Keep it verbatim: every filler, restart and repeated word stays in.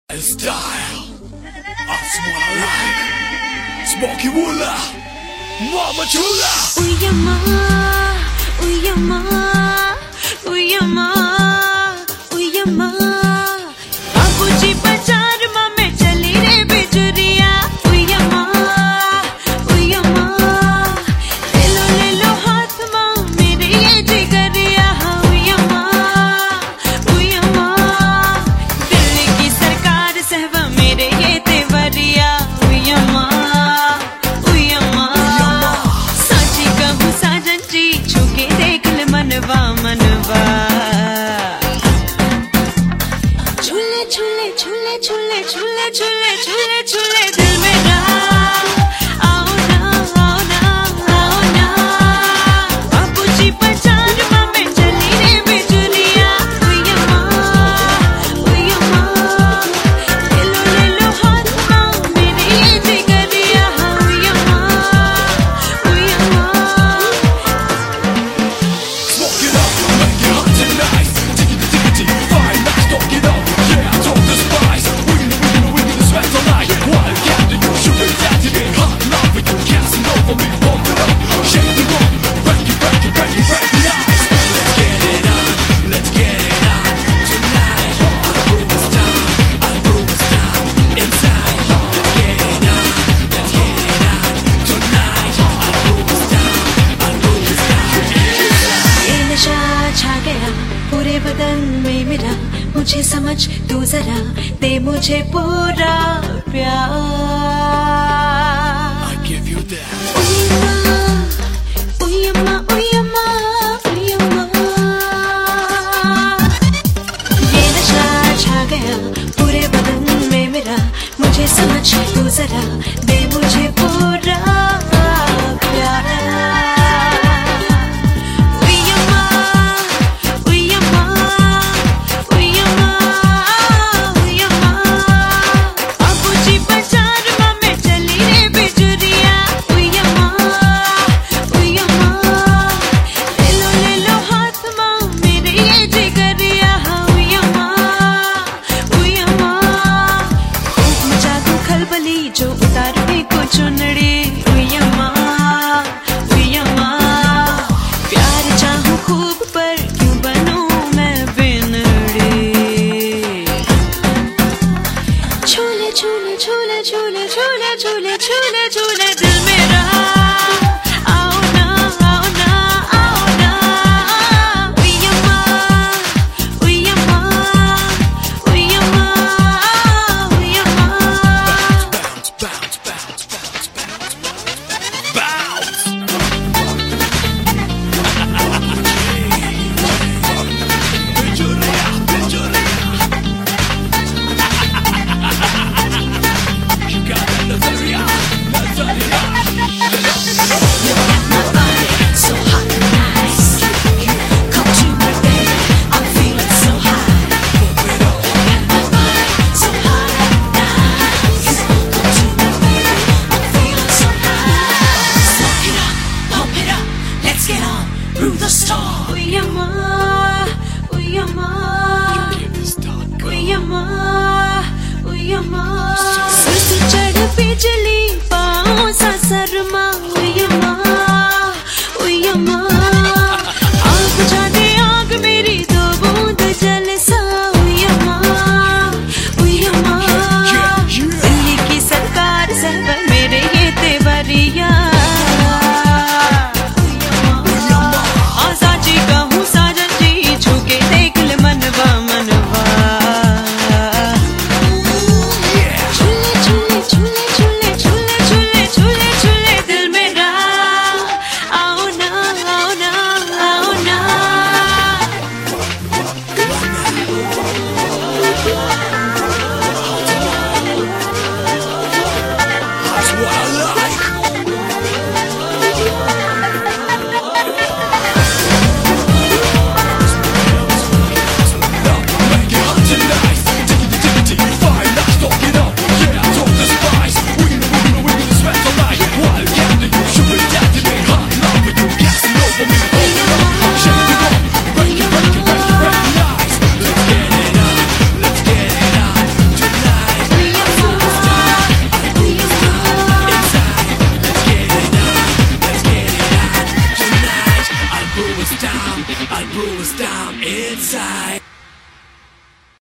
Style, that's what I like. Smoky Woola, Mama Chula. Uyama, uyama, uyama, uyama. बाबूजी बाजार में चली रे बिजुरिया. uyama, uyama. ले लो ले लो हाथ माँ मेरे ये जिगरिया. uyama, uyama. दिल्ली की सरकार सहवा मेरे ये तेवरिया. uyama, uyama. साची कहूँ साजन जी छुके देख ले मनवा मनवा. झूले झूले झूले झूले झूले झूले झूले झूले दिल मेरा. आओ ना आओ ना आओ ना. बाबूजी बाजार में चली रे बिजुरिया. uyama, uyama. ले लो ले लो हाथ माँ मेरे ये जिगरिया. uyama, uyama. Smoke it up, make it hot tonight. Tickety tickety, fine, let's talk it up. Yeah, I don't despise. Wiggly wiggly wiggly, sweat all night. Wild cat, you sugar daddy, big hot love, but you casting over me. Pump it up, shake the room, break it, break it, break it, break it nice. Let's get it on, let's get it on tonight. I'll prove it's time, I'll prove it's time inside. Let's get it on, let's get it on tonight. I'll prove it's time, I'll prove it's time inside. ये नशा छा गया पूरे बदन में मेरा. मुझे समझ तू जरा दे मुझे पूरा प्यार. I give you that. uyama, uyama, uyama, uyama. ये नशा छा गया पूरे बदन में मेरा. मुझे समझ तू जरा दे मुझे पूरा प्यार. uyama, uyama, uyama, uyama. बाबूजी बाजार में चली रे बिजुरिया. uyama, uyama. ले लो ले लो हाथ माँ मेरे ये जिगरिया. uyama, uyama. खूब मचा दूं खलबली जो उतार दे को चुनड़ी. uyama, uyama. प्यार चाहूं खूब पर क्यों बनूं मैं बिनड़ी. झूले झूले झूले झूले झूले झूले झूले झूले दिल मेरा. आओ ना आओ ना आओ ना. uyama, uyama, uyama, uyama. Bounce, bounce, bounce, bounce, bounce, bounce. Bijuria, bijuria. You got that Nazaria, Nazaria. My body so hot and nice. Come to me, baby, I'm feeling so high. My body so hot and nice. Come to me, baby, I'm feeling so high. Smoke it up, pump it up, let's get on through the storm. uyama, uyama. Give this dog go. uyama, uyama. सिर से चढ़ बिजली पाँव सा Sharma. uyama, uyama. आग बुझा दे आग मेरी दो बूंद जल सा. uyama, uyama. दिल्ली की सरकार सहवा मेरे ये तेवरिया. uyama. और साची कहूँ साजन जी छुके देख ले मनवा मनवा. झूले झूले झूले झूले झूले blood rules down inside.